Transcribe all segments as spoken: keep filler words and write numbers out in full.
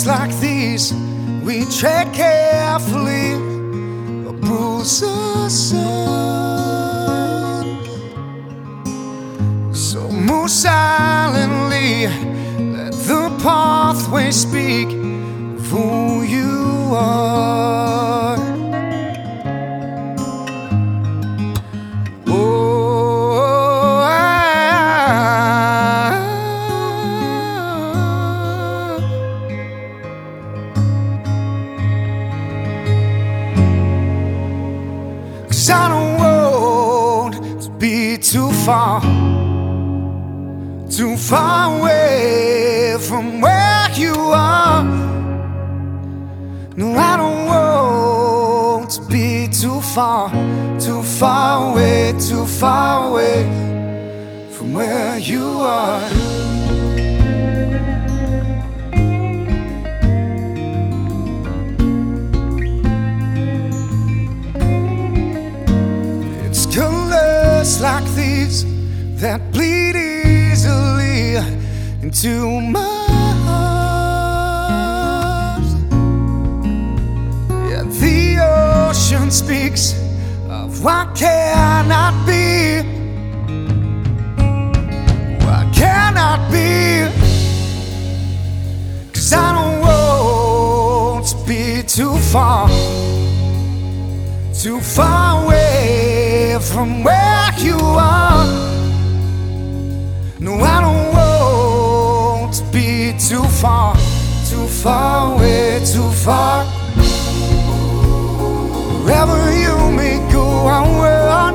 days like these, we tread carefully, a bruise aside. So move silently, let the pathway speak of who you are. Oh, I, 'cause I don't want to be too far, too far away from where you are. No, I don't want to be too far, too far away, too far away from where you are. It's colors like these that bleed easily into my heart. Yeah, the ocean speaks of what cannot be, what cannot be. 'Cause I don't want to be too far, too far away from where you are. No, I don't want to be too far, too far away, too far. Wherever you may go, I will run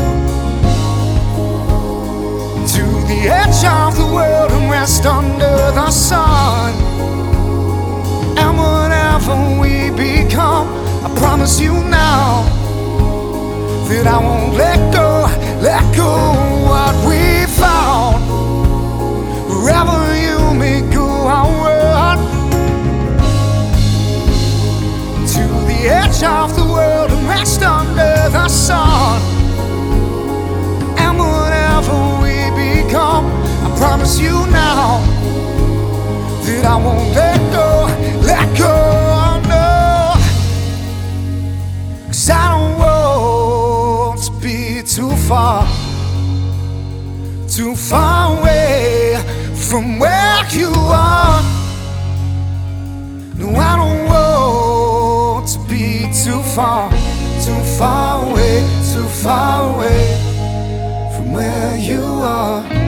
to the edge of the world and rest under the sun. And whatever we become, I promise you now that I won't let go, let go of what we found. Wherever you may go, I'll run to the edge of the world and rest under the sun. And whatever we become, I promise you now that I won't let go, let go, no. 'Cause I don't want to be too far, too far away from where you are. No, I don't want to be too far, too far away, too far away from where you are.